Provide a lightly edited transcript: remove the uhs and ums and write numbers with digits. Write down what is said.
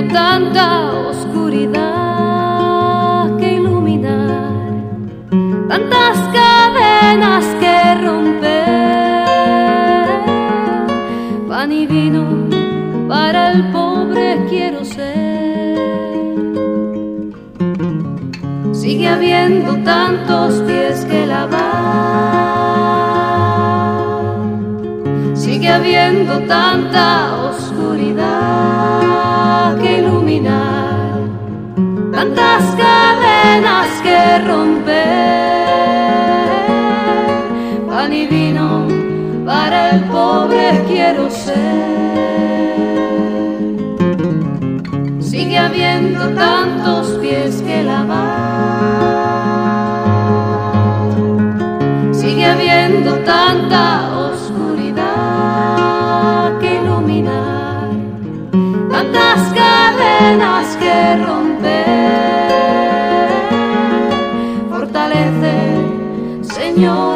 tanta oscuridad que iluminar, tantas cadenas que romper. Pan y vino para el pobre quiero ser. Sigue habiendo tantos pies que lavar, sigue habiendo tanta oscuridad que iluminar, tantas cadenas que romper. Pan y vino para el pobre quiero ser. Sigue habiendo tantos pies que lavar, sigue habiendo tanta oscuridad que iluminar, tantas cadenas que romper. Fortalece, Señor,